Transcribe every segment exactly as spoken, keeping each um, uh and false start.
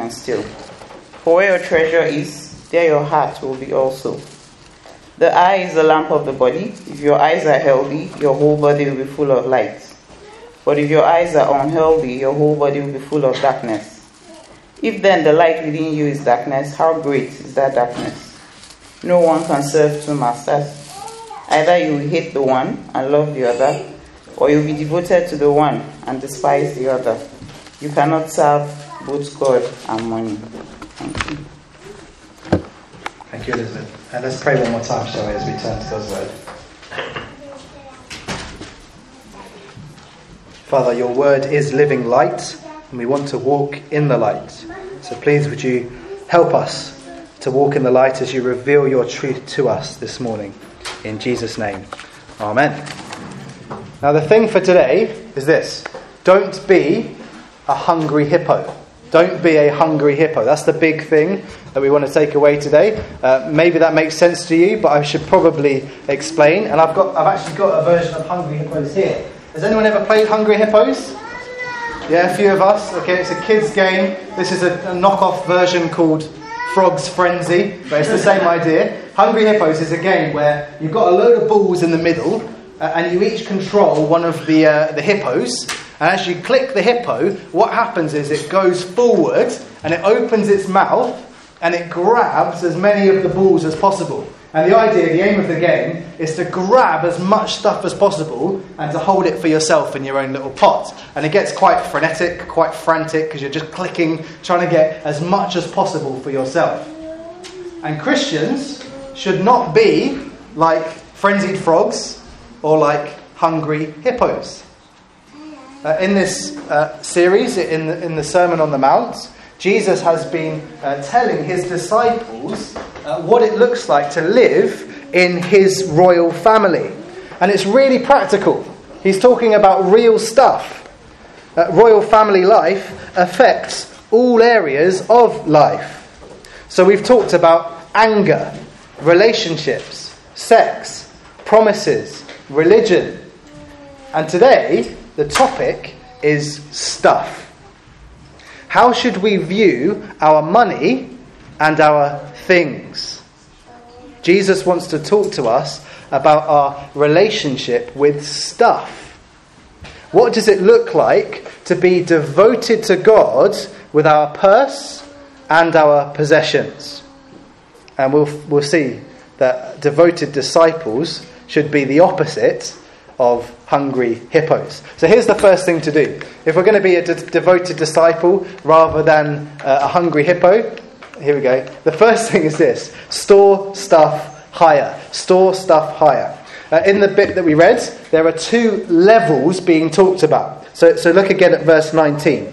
and steal. For where your treasure is, there your heart will be also. The eye is the lamp of the body. If your eyes are healthy, your whole body will be full of light. But if your eyes are unhealthy, your whole body will be full of darkness. If then the light within you is darkness, how great is that darkness? No one can serve two masters. Either you will hate the one and love the other, or you will be devoted to the one and despise the other. You cannot serve both God and money. Thank you. Thank you, Elizabeth. And let's pray one more time, shall we, as we turn to God's word. Father, your word is living light, and we want to walk in the light. So please would you help us to walk in the light as you reveal your truth to us this morning. In Jesus' name, amen. Now the thing for today is this. Don't be a hungry hippo. Don't be a hungry hippo. That's the big thing that we want to take away today. Uh, maybe that makes sense to you, but I should probably explain. And I've got, I've actually got a version of Hungry Hippos here. Has anyone ever played Hungry Hippos? Yeah, a few of us. Okay, it's a kids' game. This is a, a knockoff version called Frog's Frenzy, but it's the same idea. Hungry Hippos is a game where you've got a load of balls in the middle, uh, and you each control one of the uh, the hippos. And as you click the hippo, what happens is it goes forward and it opens its mouth and it grabs as many of the balls as possible. And the idea, the aim of the game, is to grab as much stuff as possible and to hold it for yourself in your own little pot. And it gets quite frenetic, quite frantic, because you're just clicking, trying to get as much as possible for yourself. And Christians should not be like frenzied frogs or like hungry hippos. Uh, in this uh, series, in the, in the Sermon on the Mount, Jesus has been uh, telling his disciples uh, what it looks like to live in his royal family. And it's really practical. He's talking about real stuff. Uh, royal family life affects all areas of life. So we've talked about anger, relationships, sex, promises, religion. And today, the topic is stuff. How should we view our money and our things? Jesus wants to talk to us about our relationship with stuff. What does it look like to be devoted to God with our purse and our possessions? And we'll we'll see that devoted disciples should be the opposite of hungry hippos. So here's the first thing to do. If we're going to be a de- devoted disciple rather than uh, a hungry hippo, here we go. The first thing is this. Store stuff higher. Store stuff higher. Uh, in the bit that we read, there are two levels being talked about. So, so look again at verse nineteen.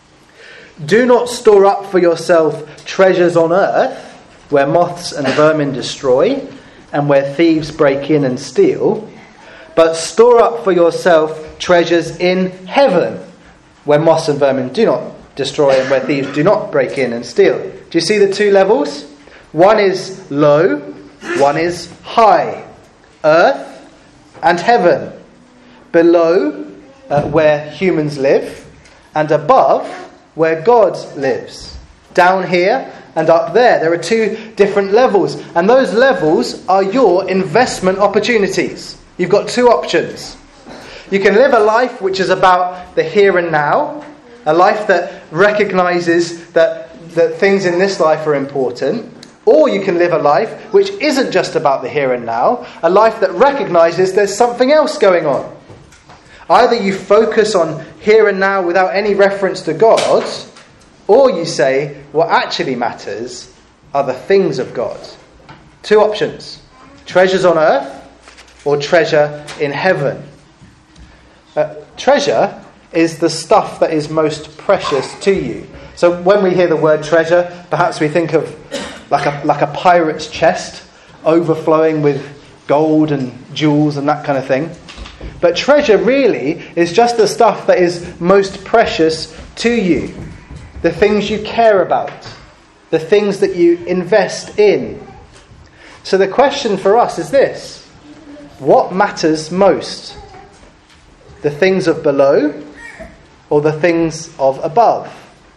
Do not store up for yourself treasures on earth, where moths and vermin destroy, and where thieves break in and steal, but store up for yourself treasures in heaven, where moths and vermin do not destroy and where thieves do not break in and steal. Do you see the two levels? One is low, one is high. Earth and heaven. Below, uh, where humans live, and above, where God lives. Down here and up there. There are two different levels, and those levels are your investment opportunities. You've got two options. You can live a life which is about the here and now, a life that recognises that, that things in this life are important, or you can live a life which isn't just about the here and now, a life that recognises there's something else going on. Either you focus on here and now without any reference to God, or you say what actually matters are the things of God. Two options. Treasures on earth, or treasure in heaven. Uh, treasure is the stuff that is most precious to you. So when we hear the word treasure, perhaps we think of like a like a pirate's chest overflowing with gold and jewels and that kind of thing. But treasure really is just the stuff that is most precious to you. The things you care about. The things that you invest in. So the question for us is this. What matters most? The things of below or the things of above?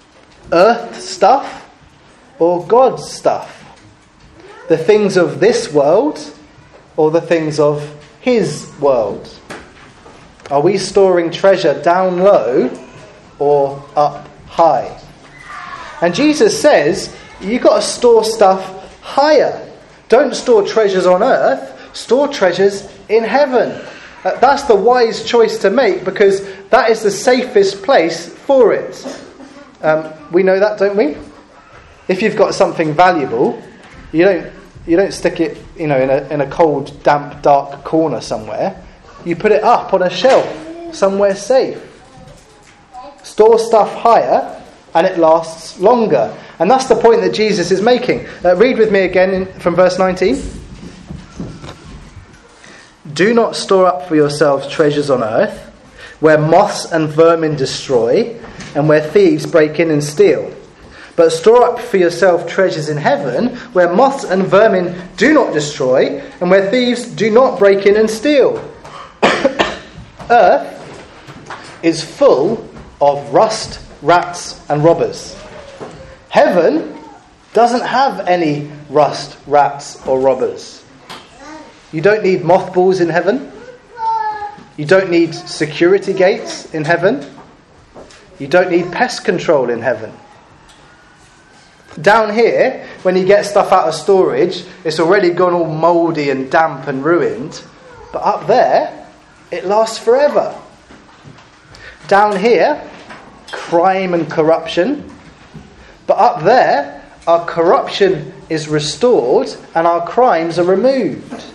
earth stuff or God's stuff? The things of this world or the things of his world? Are we storing treasure down low or up high? And Jesus says, you've got to store stuff higher. Don't store treasures on earth, store treasures in heaven. Uh, that's the wise choice to make, because that is the safest place for it. Um, we know that, don't we? If you've got something valuable, you don't you don't stick it, you know, in a in a cold, damp, dark corner somewhere. You put it up on a shelf somewhere safe. Store stuff higher, and it lasts longer. And that's the point that Jesus is making. Uh, read with me again in, from verse nineteen. Do not store up for yourselves treasures on earth, where moths and vermin destroy, and where thieves break in and steal. But store up for yourself treasures in heaven, where moths and vermin do not destroy, and where thieves do not break in and steal. Earth is full of rust, rats, and robbers. Heaven doesn't have any rust, rats, or robbers. You don't need mothballs in heaven. You don't need security gates in heaven. You don't need pest control in heaven. Down here, when you get stuff out of storage, it's already gone all mouldy and damp and ruined. But up there, it lasts forever. Down here, crime and corruption. But up there, our corruption is restored and our crimes are removed.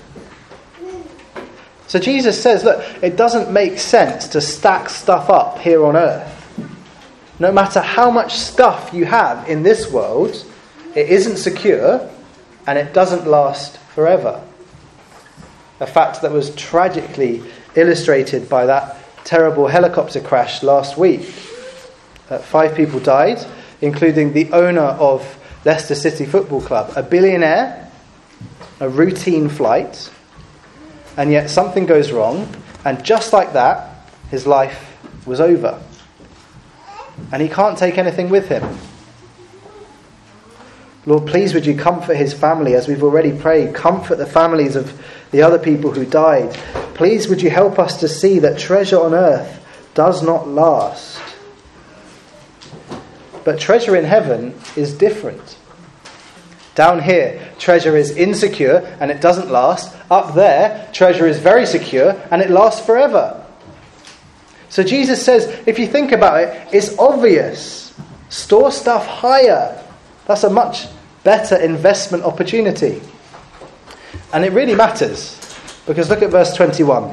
So Jesus says, look, it doesn't make sense to stack stuff up here on earth. No matter how much stuff you have in this world, it isn't secure and it doesn't last forever. A fact that was tragically illustrated by that terrible helicopter crash last week. Uh, five people died, including the owner of Leicester City Football Club, a billionaire, a routine flight, and yet something goes wrong, and just like that, his life was over. And he can't take anything with him. Lord, please would you comfort his family, as we've already prayed. Comfort the families of the other people who died. Please would you help us to see that treasure on earth does not last. But treasure in heaven is different. Down here, treasure is insecure and it doesn't last. Up there, treasure is very secure and it lasts forever. So Jesus says, if you think about it, it's obvious. Store stuff higher. That's a much better investment opportunity. And it really matters, because look at verse twenty-one.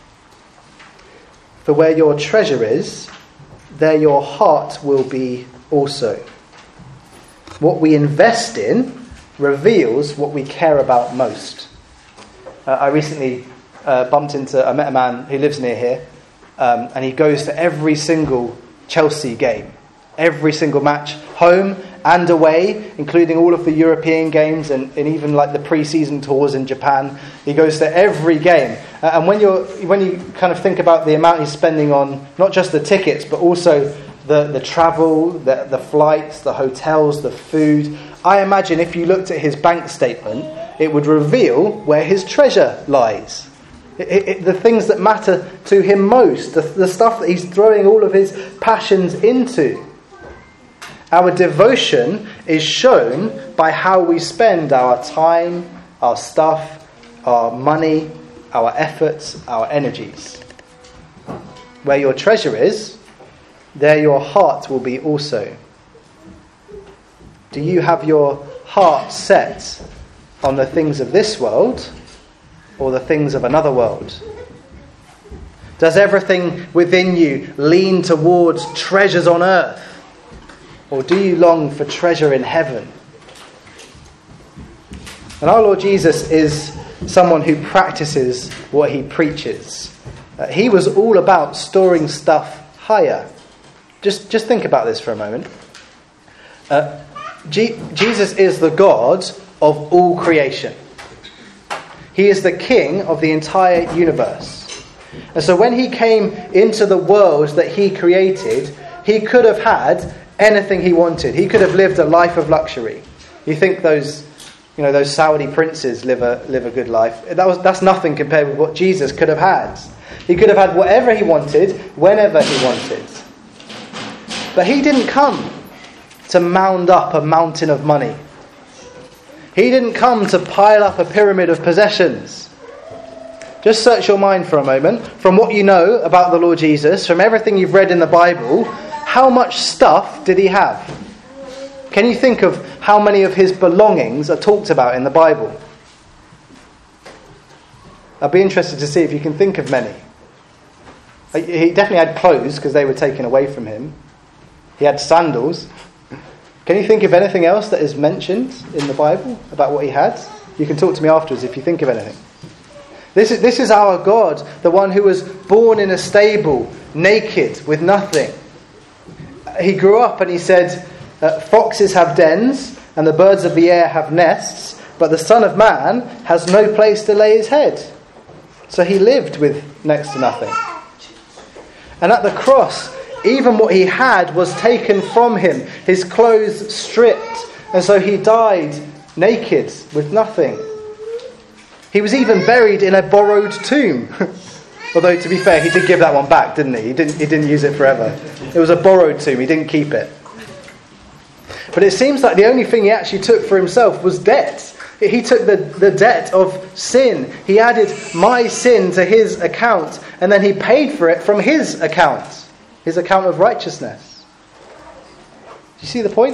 For where your treasure is, there your heart will be also. What we invest in reveals what we care about most. Uh, I recently uh, bumped into, I met a man who lives near here, um, and he goes to every single Chelsea game, every single match, home and away, including all of the European games and, and even like the pre-season tours in Japan. He goes to every game. Uh, and when you're when you kind of think about the amount he's spending on not just the tickets, but also the, the travel, the, the flights, the hotels, the food, I imagine if you looked at his bank statement, it would reveal where his treasure lies. It, it, the things that matter to him most, the, the stuff that he's throwing all of his passions into. Our devotion is shown by how we spend our time, our stuff, our money, our efforts, our energies. Where your treasure is, there your heart will be also. Do you have your heart set on the things of this world or the things of another world? Does everything within you lean towards treasures on earth? Or do you long for treasure in heaven? And our Lord Jesus is someone who practices what he preaches. Uh, he was all about storing stuff higher. Just, just think about this for a moment. Uh, G- Jesus is the God of all creation. He is the King of the entire universe. And so when he came into the world that he created, he could have had anything he wanted. He could have lived a life of luxury. You think those, you know, those Saudi princes live a live a good life? That was that's nothing compared with what Jesus could have had. He could have had whatever he wanted, whenever he wanted. But he didn't come to mound up a mountain of money. He didn't come to pile up a pyramid of possessions. Just search your mind for a moment. From what you know about the Lord Jesus, from everything you've read in the Bible, how much stuff did he have? Can you think of how many of his belongings are talked about in the Bible? I'd be interested to see if you can think of many. He definitely had clothes because they were taken away from him. He had sandals. Can you think of anything else that is mentioned in the Bible about what he had? You can talk to me afterwards if you think of anything. This is, this is our God, the one who was born in a stable, naked, with nothing. He grew up and he said, uh, foxes have dens and the birds of the air have nests, but the Son of Man has no place to lay his head. So he lived with next to nothing. And at the cross, even what he had was taken from him, his clothes stripped, and so he died naked with nothing. He was even buried in a borrowed tomb. Although, to be fair, he did give that one back, didn't he? He didn't, he didn't use it forever. It was a borrowed tomb, he didn't keep it. But it seems like the only thing he actually took for himself was debt. He took the, the debt of sin. He added my sin to his account, and then he paid for it from his account. His account of righteousness. Do you see the point?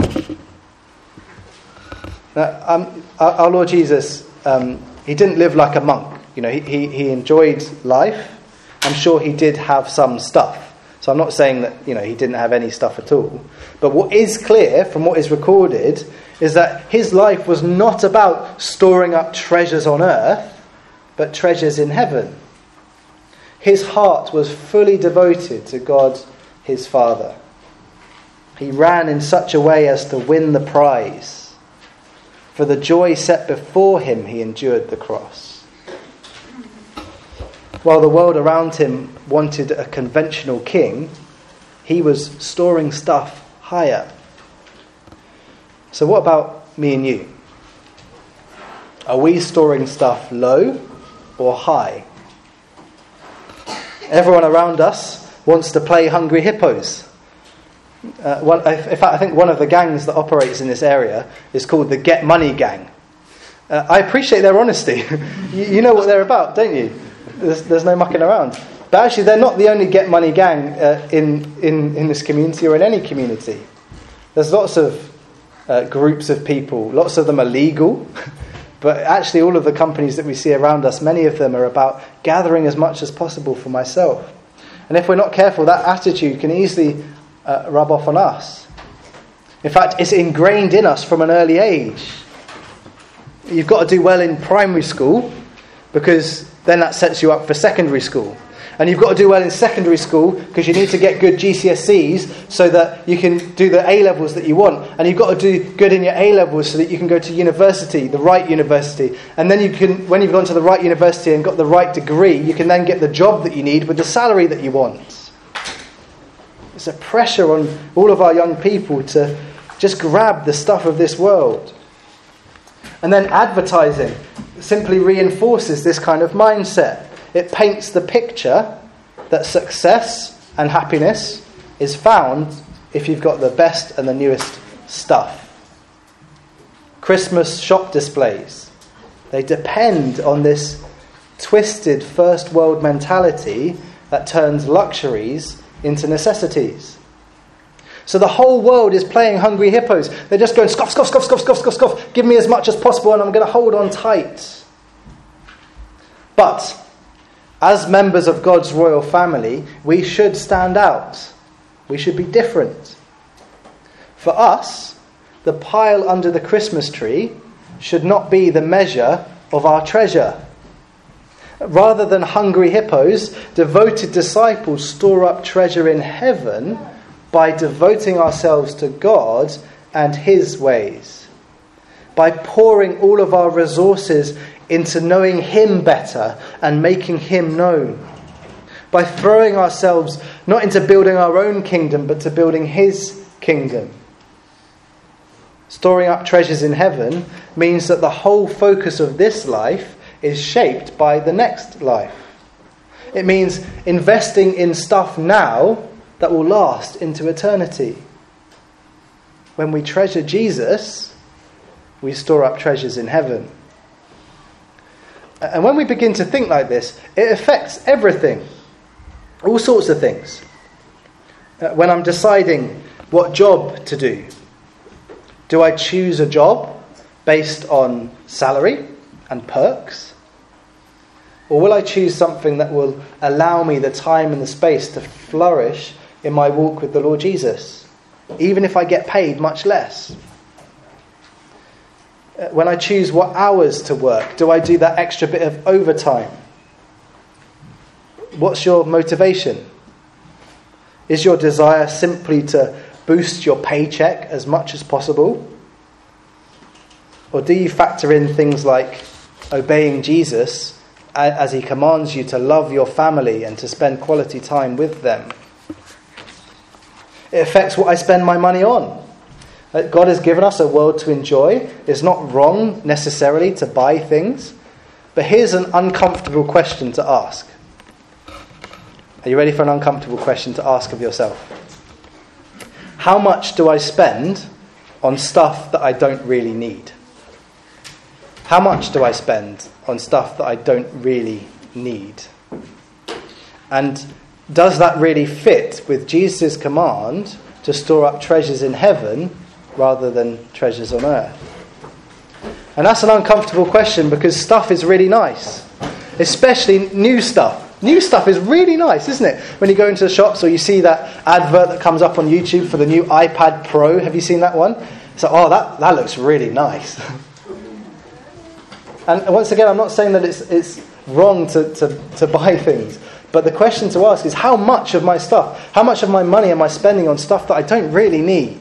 Now, um, our, our Lord Jesus, um, he didn't live like a monk. You know, he, he, he enjoyed life. I'm sure he did have some stuff. So I'm not saying that, you know, he didn't have any stuff at all. But what is clear from what is recorded is that his life was not about storing up treasures on earth, but treasures in heaven. His heart was fully devoted to God, his Father. He ran in such a way as to win the prize. For the joy set before him, he endured the cross. While the world around him wanted a conventional king, he was storing stuff higher. So what about me and you? Are we storing stuff low or high? Everyone around us wants to play Hungry Hippos. Uh, one, in fact, I think one of the gangs that operates in this area is called the Get Money Gang. Uh, I appreciate their honesty. you, you know what they're about, don't you? There's, there's no mucking around. But actually, they're not the only Get Money Gang uh, in, in, in this community or in any community. There's lots of uh, groups of people. Lots of them are legal. But actually, all of the companies that we see around us, many of them are about gathering as much as possible for myself. And if we're not careful, that attitude can easily uh, rub off on us. In fact, it's ingrained in us from an early age. You've got to do well in primary school because then that sets you up for secondary school. And you've got to do well in secondary school because you need to get good G C S Es so that you can do the A-levels that you want. And you've got to do good in your A-levels so that you can go to university, the right university. And then you can, when you've gone to the right university and got the right degree, you can then get the job that you need with the salary that you want. It's a pressure on all of our young people to just grab the stuff of this world. And then advertising simply reinforces this kind of mindset. It paints the picture that success and happiness is found if you've got the best and the newest stuff. Christmas shop displays, they depend on this twisted first world mentality that turns luxuries into necessities. So the whole world is playing Hungry Hippos. They're just going scoff, scoff, scoff, scoff, scoff, scoff, scoff. Give me as much as possible and I'm going to hold on tight. But as members of God's royal family, we should stand out. We should be different. For us, the pile under the Christmas tree should not be the measure of our treasure. Rather than hungry hippos, devoted disciples store up treasure in heaven by devoting ourselves to God and His ways. By pouring all of our resources into knowing Him better and making Him known. By throwing ourselves not into building our own kingdom, but to building His kingdom. Storing up treasures in heaven means that the whole focus of this life is shaped by the next life. It means investing in stuff now that will last into eternity. When we treasure Jesus, we store up treasures in heaven. And when we begin to think like this, it affects everything. All sorts of things. When I'm deciding what job to do, do I choose a job based on salary and perks? Or will I choose something that will allow me the time and the space to flourish in my walk with the Lord Jesus, even if I get paid much less? When I choose what hours to work, do I do that extra bit of overtime? What's your motivation? Is your desire simply to boost your paycheck as much as possible? Or do you factor in things like obeying Jesus as he commands you to love your family and to spend quality time with them? It affects what I spend my money on. God has given us a world to enjoy. It's not wrong necessarily to buy things. But here's an uncomfortable question to ask. Are you ready for an uncomfortable question to ask of yourself? How much do I spend on stuff that I don't really need? How much do I spend on stuff that I don't really need? And does that really fit with Jesus' command to store up treasures in heaven rather than treasures on earth? And that's an uncomfortable question because stuff is really nice, especially new stuff. New stuff is really nice, isn't it? When you go into the shops or you see that advert that comes up on YouTube for the new iPad Pro. Have you seen that one? So, oh, that, that looks really nice. And once again, I'm not saying that it's it's wrong to, to, to buy things. But the question to ask is, how much of my stuff, how much of my money am I spending on stuff that I don't really need?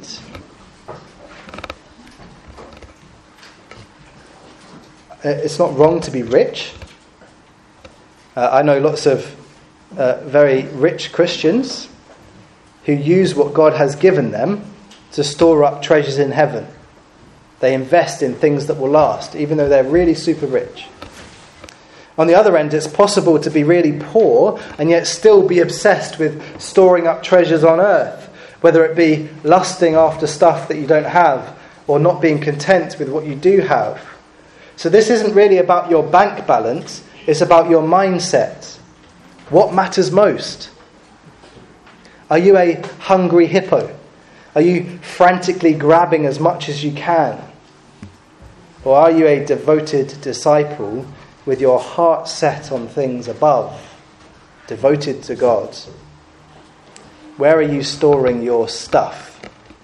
It's not wrong to be rich. Uh, I know lots of uh, very rich Christians who use what God has given them to store up treasures in heaven. They invest in things that will last, even though they're really super rich. On the other end, it's possible to be really poor and yet still be obsessed with storing up treasures on earth, whether it be lusting after stuff that you don't have or not being content with what you do have. So this isn't really about your bank balance. It's about your mindset. What matters most? Are you a hungry hippo? Are you frantically grabbing as much as you can? Or are you a devoted disciple with your heart set on things above, devoted to God? Where are you storing your stuff?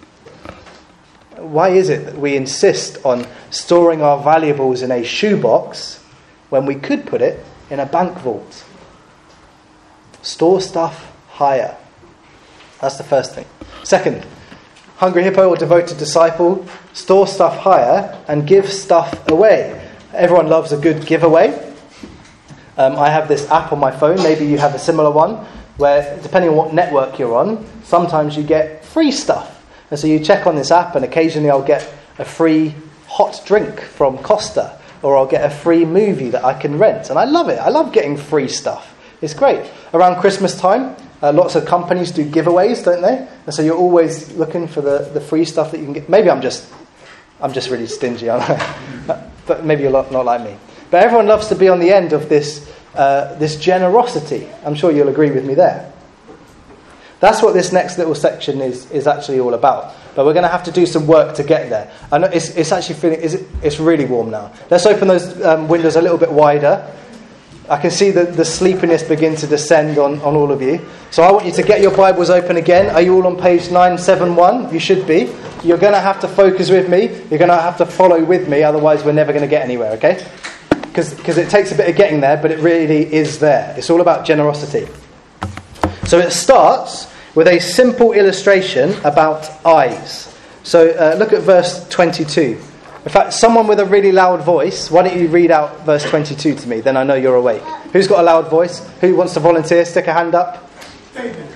Why is it that we insist on storing our valuables in a shoebox when we could put it in a bank vault? Store stuff higher. That's the first thing. Second, hungry hippo or devoted disciple, store stuff higher and give stuff away. Everyone loves a good giveaway. Um, I have this app on my phone. Maybe you have a similar one where, depending on what network you're on, sometimes you get free stuff. And so you check on this app and occasionally I'll get a free hot drink from Costa, or I'll get a free movie that I can rent. And I love it. I love getting free stuff. It's great. Around Christmas time, uh, lots of companies do giveaways, don't they? And so you're always looking for the, the free stuff that you can get. Maybe I'm just I'm just really stingy, aren't I? But maybe you're not, not like me. But everyone loves to be on the end of this uh, this generosity. I'm sure you'll agree with me there. That's what this next little section is, is actually all about. But we're going to have to do some work to get there. I know it's, it's actually feeling, is it, it's really warm now. Let's open those um, windows a little bit wider. I can see the, the sleepiness begin to descend on, on all of you. So I want you to get your Bibles open again. Are you all on page nine seventy-one? You should be. You're going to have to focus with me. You're going to have to follow with me. Otherwise, we're never going to get anywhere, okay? Because it takes a bit of getting there, but it really is there. It's all about generosity. So it starts with a simple illustration about eyes. So uh, look at verse twenty-two. In fact, someone with a really loud voice, why don't you read out verse twenty-two to me? Then I know you're awake. Who's got a loud voice? Who wants to volunteer? Stick a hand up. David.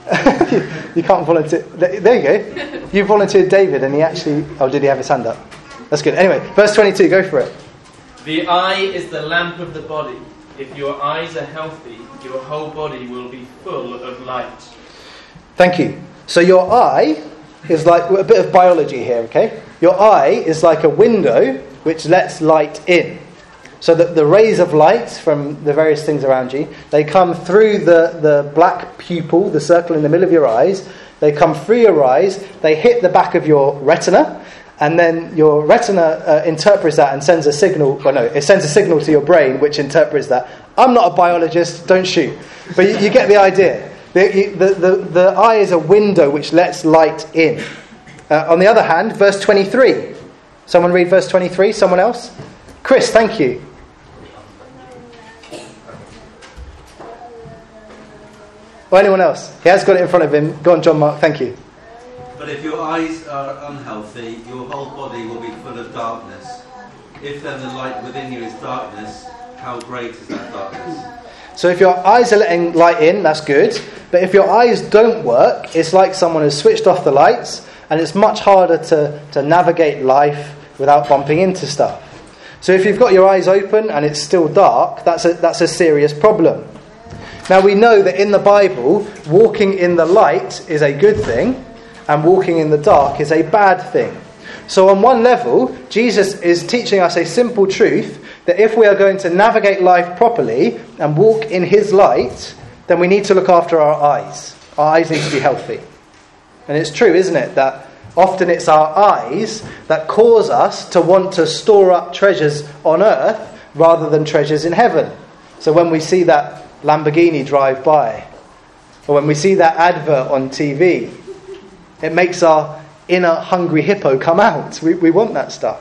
You can't volunteer. There you go. You volunteered David, and he actually... Oh, did he have his hand up? That's good. Anyway, verse twenty-two, go for it. The eye is the lamp of the body. If your eyes are healthy, your whole body will be full of light. Thank you. So your eye is like a bit of biology here, okay? Your eye is like a window which lets light in. So that the rays of light from the various things around you, they come through the, the black pupil, the circle in the middle of your eyes. They come through your eyes, they hit the back of your retina, and then your retina uh, interprets that and sends a signal. Well, no, it sends a signal to your brain which interprets that. I'm not a biologist, don't shoot. But you, you get the idea. The, the, the, the eye is a window which lets light in. Uh, on the other hand, verse twenty-three. Someone read verse twenty-three? Someone else? Chris, thank you. Or anyone else? He has got it in front of him. Go on, John Mark, thank you. But if your eyes are unhealthy, your whole body will be full of darkness. If then the light within you is darkness, how great is that darkness? So if your eyes are letting light in, that's good. But if your eyes don't work, it's like someone has switched off the lights, and it's much harder to, to navigate life without bumping into stuff. So if you've got your eyes open and it's still dark, that's a, that's a serious problem. Now we know that in the Bible, walking in the light is a good thing, and walking in the dark is a bad thing. So on one level, Jesus is teaching us a simple truth, that if we are going to navigate life properly and walk in his light, then we need to look after our eyes. Our eyes need to be healthy. And it's true, isn't it, that often it's our eyes that cause us to want to store up treasures on earth rather than treasures in heaven. So when we see that Lamborghini drive by, or when we see that advert on T V, it makes our inner hungry hippo come out. We, we want that stuff.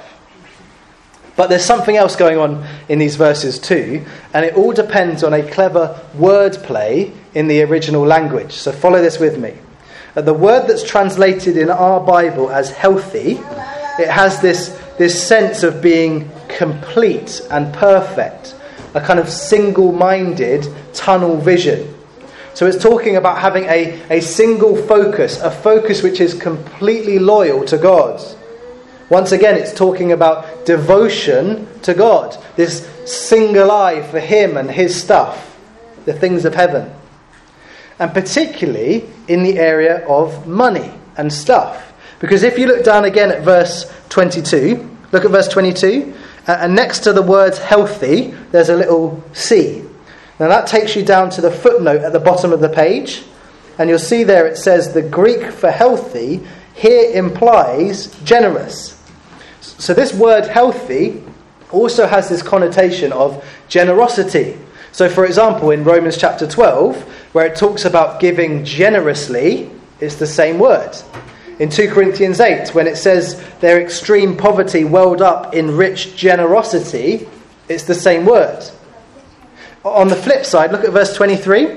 But there's something else going on in these verses too, and it all depends on a clever wordplay in the original language. So follow this with me. The word that's translated in our Bible as healthy, it has this, this sense of being complete and perfect, a kind of single-minded tunnel vision. So it's talking about having a, a single focus, a focus which is completely loyal to God. Once again, it's talking about devotion to God, this single eye for him and his stuff, the things of heaven. And particularly in the area of money and stuff. Because if you look down again at verse twenty-two, look at verse twenty-two, and next to the word healthy, there's a little C. Now that takes you down to the footnote at the bottom of the page, and you'll see there it says the Greek for healthy here implies generous. So this word healthy also has this connotation of generosity. So for example, in Romans chapter twelve, where it talks about giving generously, it's the same word. In two Corinthians eight, when it says their extreme poverty welled up in rich generosity, it's the same word. On the flip side, look at verse twenty-three.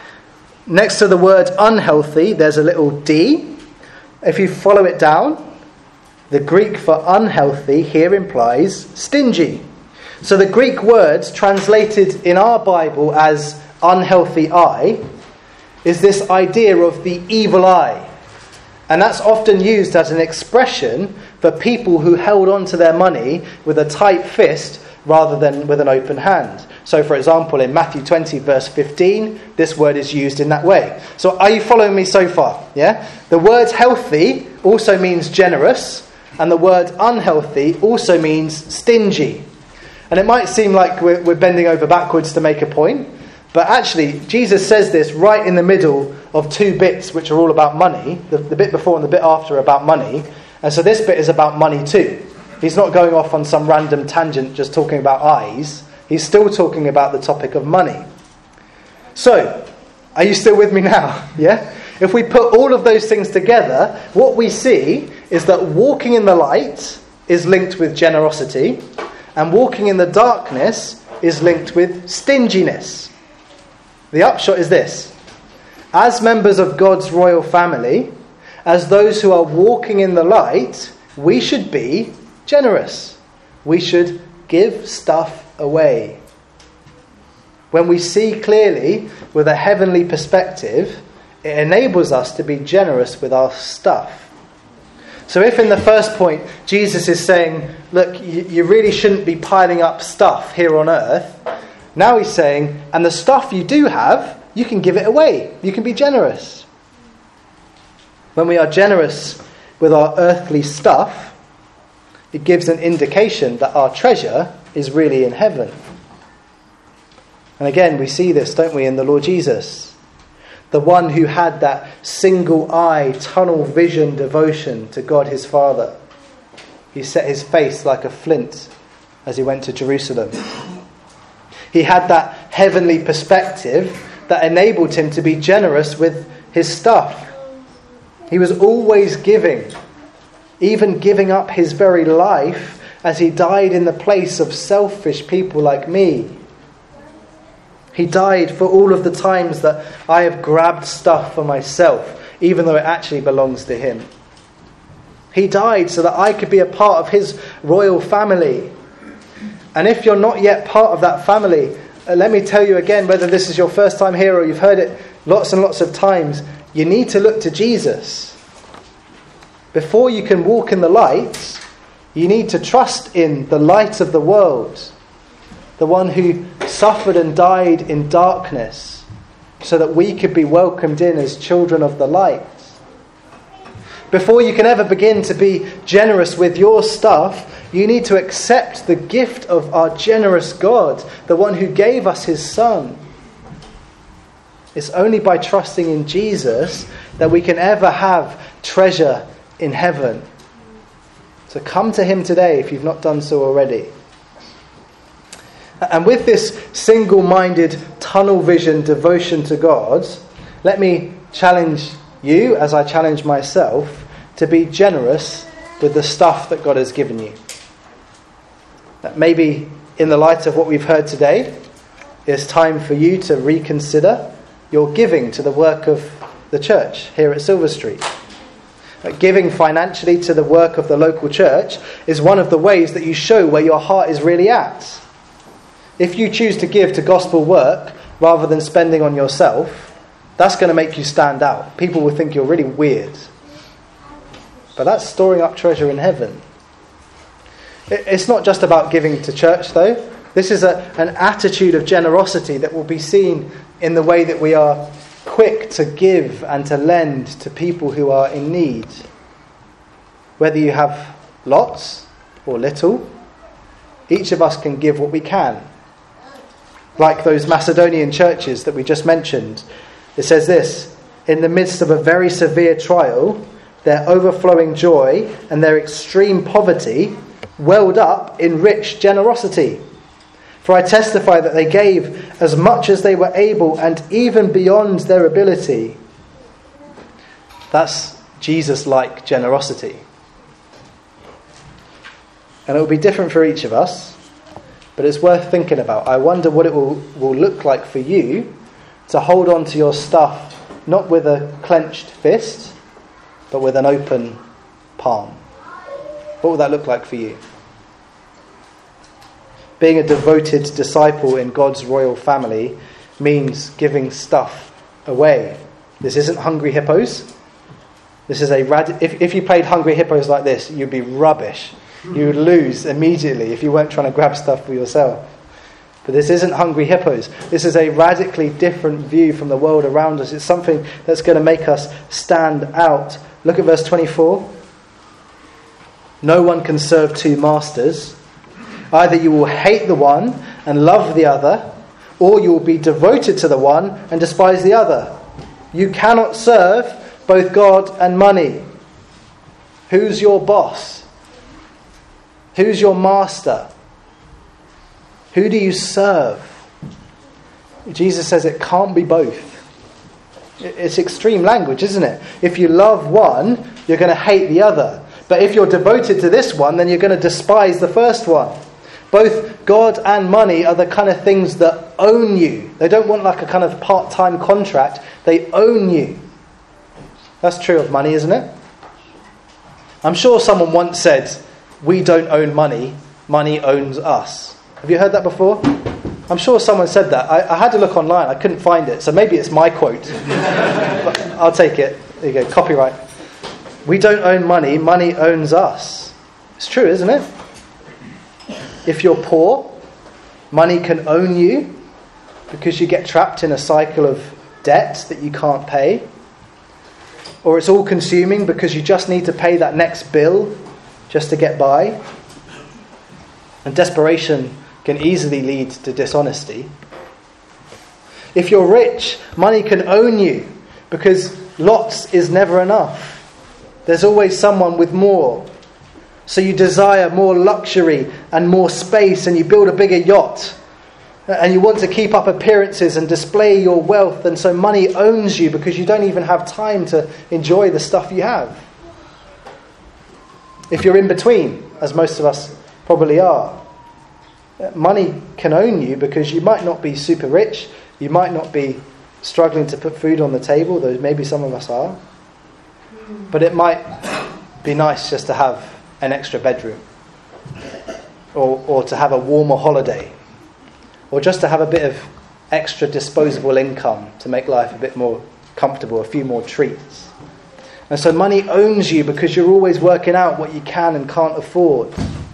Next to the word unhealthy, there's a little D. If you follow it down, the Greek for unhealthy here implies stingy. So the Greek words translated in our Bible as unhealthy eye is this idea of the evil eye. And that's often used as an expression for people who held on to their money with a tight fist rather than with an open hand. So for example, in Matthew twenty verse fifteen, this word is used in that way. So are you following me so far? Yeah? The word healthy also means generous, and the word unhealthy also means stingy. And it might seem like we're, we're bending over backwards to make a point, but actually Jesus says this right in the middle of two bits which are all about money. The, the bit before and the bit after are about money. And so this bit is about money too. He's not going off on some random tangent just talking about eyes. He's still talking about the topic of money. So, are you still with me now? Yeah? If we put all of those things together, what we see is that walking in the light is linked with generosity, and walking in the darkness is linked with stinginess. The upshot is this. As members of God's royal family, as those who are walking in the light, we should be generous. We should give stuff away. When we see clearly with a heavenly perspective, It enables us to be generous with our stuff. So if in the first point Jesus is saying, look, you, you really shouldn't be piling up stuff here on earth, now he's saying, and the stuff you do have, you can give it away. You can be generous. When we are generous with our earthly stuff, it gives an indication that our treasure is really in heaven. And again, we see this, don't we, in the Lord Jesus. The one who had that single eye, tunnel vision devotion to God his Father. He set his face like a flint as he went to Jerusalem. He had that heavenly perspective that enabled him to be generous with his stuff. He was always giving, even giving up his very life as he died in the place of selfish people like me. He died for all of the times that I have grabbed stuff for myself, even though it actually belongs to him. He died so that I could be a part of his royal family. And if you're not yet part of that family, uh, let me tell you again, whether this is your first time here or you've heard it lots and lots of times, you need to look to Jesus. Before you can walk in the light, you need to trust in the light of the world, the one who suffered and died in darkness so that we could be welcomed in as children of the light. Before you can ever begin to be generous with your stuff, you need to accept the gift of our generous God, the one who gave us his Son. It's only by trusting in Jesus that we can ever have treasure in heaven. So come to him today if you've not done so already. And with this single-minded tunnel vision devotion to God, let me challenge you, as I challenge myself, to be generous with the stuff that God has given you. That maybe in the light of what we've heard today, it's time for you to reconsider your giving to the work of the church here at Silver Street. That giving financially to the work of the local church is one of the ways that you show where your heart is really at. If you choose to give to gospel work rather than spending on yourself, that's going to make you stand out. People will think you're really weird. But that's storing up treasure in heaven. It's not just about giving to church, though. This is a, an attitude of generosity that will be seen in the way that we are quick to give and to lend to people who are in need. Whether you have lots or little, each of us can give what we can. Like those Macedonian churches that we just mentioned. It says this, in the midst of a very severe trial, their overflowing joy and their extreme poverty welled up in rich generosity. For I testify that they gave as much as they were able and even beyond their ability. That's Jesus-like generosity. And it will be different for each of us, but it's worth thinking about. I wonder what it will, will look like for you to hold on to your stuff, not with a clenched fist, but with an open palm. What would that look like for you? Being a devoted disciple in God's royal family means giving stuff away. This isn't Hungry Hippos. This is a rad- if, if you played Hungry Hippos like this, you'd be rubbish. You would lose immediately if you weren't trying to grab stuff for yourself. But this isn't Hungry Hippos. This is a radically different view from the world around us. It's something that's going to make us stand out. Look at verse twenty-four. No one can serve two masters. Either you will hate the one and love the other, or you will be devoted to the one and despise the other. You cannot serve both God and money. Who's your boss? Who's your master? Who do you serve? Jesus says it can't be both. It's extreme language, isn't it? If you love one, you're going to hate the other. But if you're devoted to this one, then you're going to despise the first one. Both God and money are the kind of things that own you. They don't want like a kind of part-time contract. They own you. That's true of money, isn't it? I'm sure someone once said, we don't own money, money owns us. Have you heard that before? I'm sure someone said that. I, I had to look online, I couldn't find it, so maybe it's my quote. but, I'll take it. There you go, copyright. We don't own money, money owns us. It's true, isn't it? If you're poor, money can own you because you get trapped in a cycle of debt that you can't pay. Or it's all consuming because you just need to pay that next bill just to get by. And desperation can easily lead to dishonesty. If you're rich, money can own you because lots is never enough. There's always someone with more. So you desire more luxury and more space, and you build a bigger yacht. And you want to keep up appearances and display your wealth, and so money owns you because you don't even have time to enjoy the stuff you have. If you're in between, as most of us probably are, money can own you because you might not be super rich, you might not be struggling to put food on the table, though maybe some of us are. But it might be nice just to have an extra bedroom, or or to have a warmer holiday, or just to have a bit of extra disposable income to make life a bit more comfortable, a few more treats. And so money owns you because you're always working out what you can and can't afford.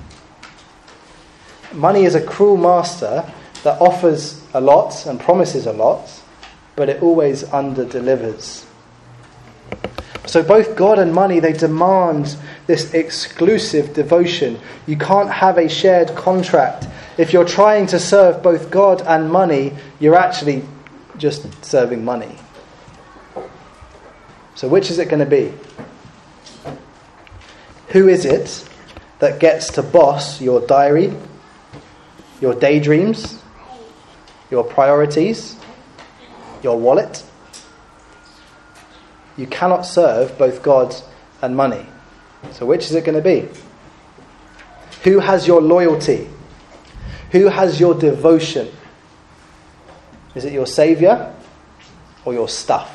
Money is a cruel master that offers a lot and promises a lot, but it always under-delivers. So both God and money, they demand this exclusive devotion. You can't have a shared contract. If you're trying to serve both God and money, you're actually just serving money. So which is it going to be? Who is it that gets to boss your diary, your daydreams, your priorities, your wallet? You cannot serve both God and money. So which is it going to be? Who has your loyalty? Who has your devotion? Is it your Saviour or your stuff?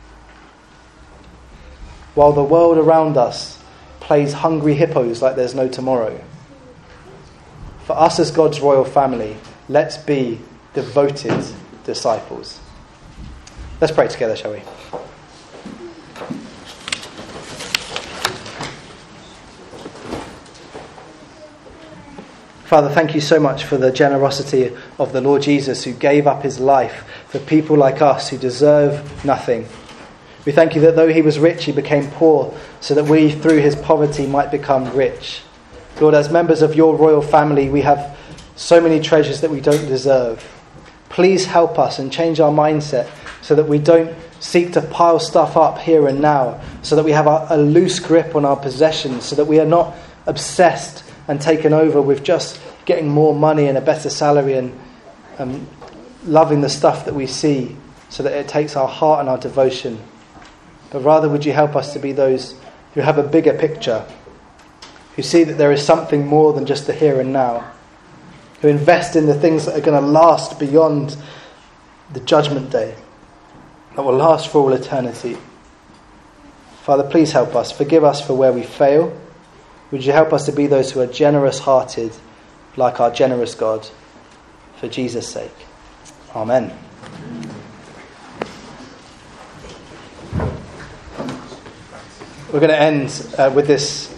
While the world around us plays hungry hippos like there's no tomorrow, for us as God's royal family, let's be devoted disciples. Let's pray together, shall we? Father, thank you so much for the generosity of the Lord Jesus, who gave up his life for people like us who deserve nothing. We thank you that though he was rich, he became poor, so that we through his poverty might become rich. Lord, as members of your royal family, we have so many treasures that we don't deserve. Please help us and change our mindset so that we don't seek to pile stuff up here and now, so that we have a, a loose grip on our possessions, so that we are not obsessed and taken over with just getting more money and a better salary and um, loving the stuff that we see, so that it takes our heart and our devotion. But rather, would you help us to be those who have a bigger picture, who see that there is something more than just the here and now, who invest in the things that are going to last beyond the judgment day, that will last for all eternity. Father, please help us. Forgive us for where we fail. Would you help us to be those who are generous-hearted, like our generous God, for Jesus' sake. Amen. We're going to end uh, with this